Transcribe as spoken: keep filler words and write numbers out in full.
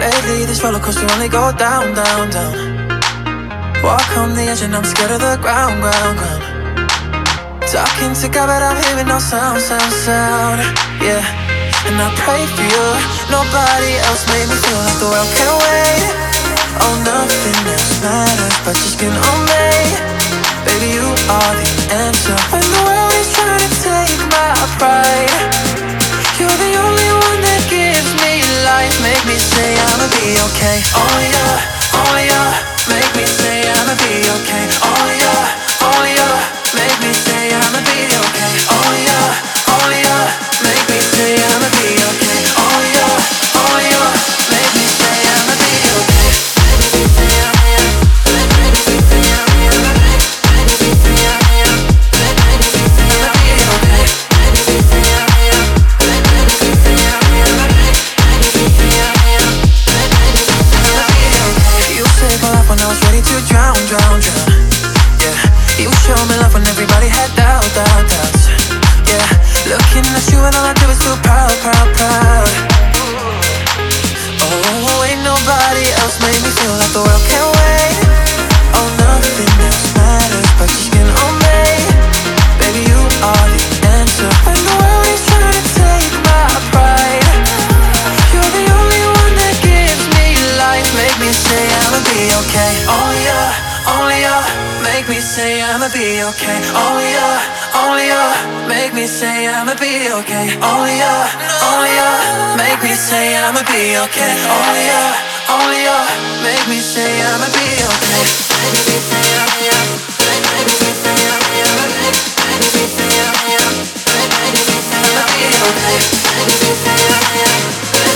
Lately, this roller coaster only go down, down, down. Walk on the edge and I'm scared of the ground, ground, ground. Talking to God, but I'm hearing no sound, sound, sound. Yeah, and I pray for you. Nobody else made me feel like the world can wait. Oh, nothing else matters but your skin on me. Baby, you are the answer when the world is trying to take my pride. You're the only one that gives me life. Make me say I'ma be okay. Oh yeah, oh yeah. Make me say I'ma be okay. Oh yeah, oh yeah. Make me say I'ma be okay. Oh yeah, oh yeah. Make me say I'ma be okay. Oh yeah, oh yeah. Make me say I'ma be okay. You saved my life when I was ready to drown, drown, drown. Yeah, you showed me love when everybody had doubt, doubt, doubts. Yeah, looking at you and all I do is feel proud, proud, proud. Oh, ain't nobody else made me feel like the world can wait. Oh, nothing else matters but your skin on me. Baby, you are the answer when the world is trying to take my pride. You're the only one that gives me life. Make me say I'ma be okay. Oh yeah, only you. Make me say I'ma be okay. Oh yeah, only you. Make me say I'ma be okay. Oh yeah, only you. Make me say I'ma be okay. Oh yeah, only you. Make me say I'ma be okay. Make me say I'ma be okay. Make me say I'ma be okay. Make me say I'ma be okay. Make me say I'ma be okay. Make me say I'ma be okay.